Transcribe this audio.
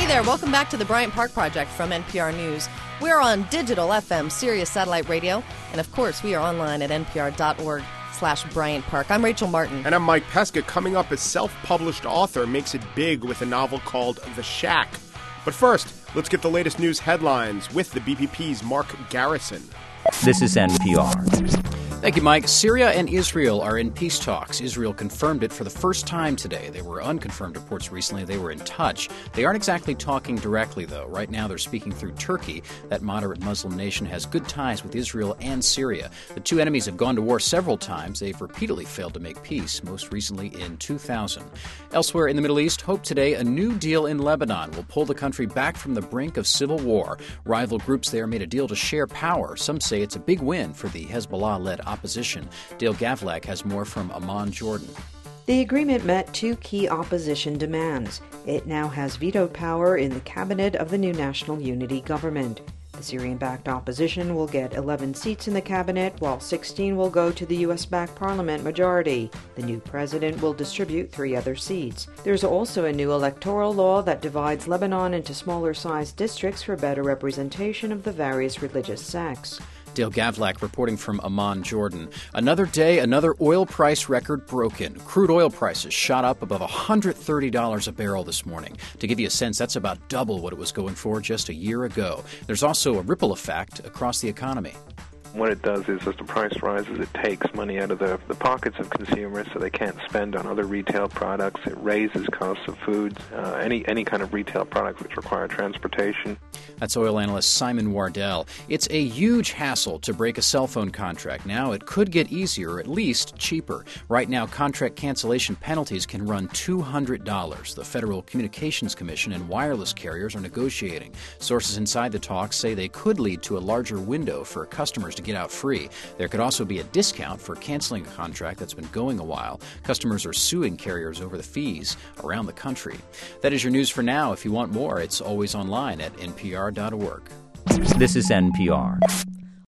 Hey there, welcome back to the Bryant Park Project from NPR News. We're on digital FM, Sirius Satellite Radio, and of course we are online at npr.org/Bryant Park. I'm Rachel Martin. And I'm Mike Pesca. Coming up, a self-published author makes it big with a novel called The Shack. But first, let's get the latest news headlines with the BPP's Mark Garrison. This is NPR. Thank you, Mike. Syria and Israel are in peace talks. Israel confirmed it for the first time today. There were unconfirmed reports recently. They were in touch. They aren't exactly talking directly, though. Right now, they're speaking through Turkey. That moderate Muslim nation has good ties with Israel and Syria. The two enemies have gone to war several times. They've repeatedly failed to make peace, most recently in 2000. Elsewhere in the Middle East, hope today a new deal in Lebanon will pull the country back from the brink of civil war. Rival groups there made a deal to share power. Some say it's a big win for the Hezbollah-led opposition. Dale Gavlak has more from Amman, Jordan. The agreement met two key opposition demands. It now has veto power in the cabinet of the new National Unity government. The Syrian-backed opposition will get 11 seats in the cabinet, while 16 will go to the U.S.-backed parliament majority. The new president will distribute 3 other seats. There's also a new electoral law that divides Lebanon into smaller-sized districts for better representation of the various religious sects. Dale Gavlak reporting from Amman, Jordan. Another day, another oil price record broken. Crude oil prices shot up above $130 a barrel this morning. To give you a sense, that's about double what it was going for just a year ago. There's also a ripple effect across the economy. What it does is, as the price rises, it takes money out of the pockets of consumers so they can't spend on other retail products. It raises costs of foods, any kind of retail products which require transportation. That's oil analyst Simon Wardell. It's a huge hassle to break a cell phone contract. Now it could get easier, or at least cheaper. Right now, contract cancellation penalties can run $200. The Federal Communications Commission and wireless carriers are negotiating. Sources inside the talks say they could lead to a larger window for customers to get out free. There could also be a discount for canceling a contract that's been going a while. Customers are suing carriers over the fees around the country. That is your news for now. If you want more, it's always online at npr.org. This is NPR.